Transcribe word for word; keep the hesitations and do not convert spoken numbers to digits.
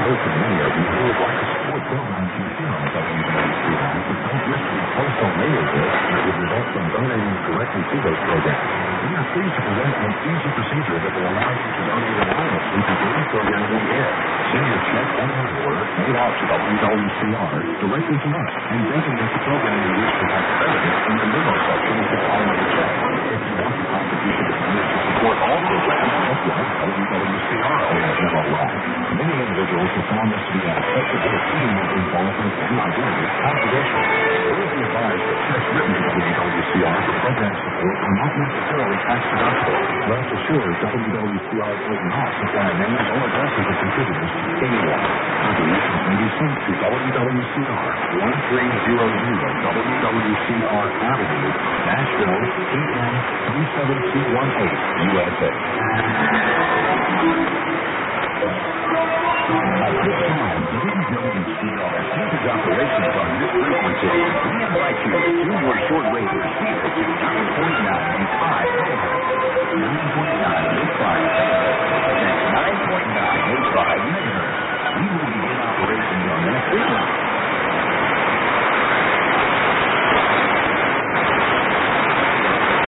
know for many of you who would like to support programs you hear on W W C I, but don't wish to be placed on mailing lists that would result from donating directly to those programs. We are pleased to present an easy procedure that will allow you to donate anonymously to any program we air. Send your check or money order made out to W W C R directly to us and designate the program you wish to have credited in the memo section of the column of the check. If you want the contribution to furnish to support all programs, just like W W C R on a general line. Many individuals have found this to be an effective way of keeping their involvement and identity confidential. Please be advised that checks written to W W C R for program support are not necessarily tax deductible. Rest assured, W W C R does not supply names or addresses of contributors to anyone. Contributions may be sent to W W C R, one three zero zero W W C R Avenue, Nashville, P M three seven two one eight, U S A. At this time, W W C R ceases operations on this frequency.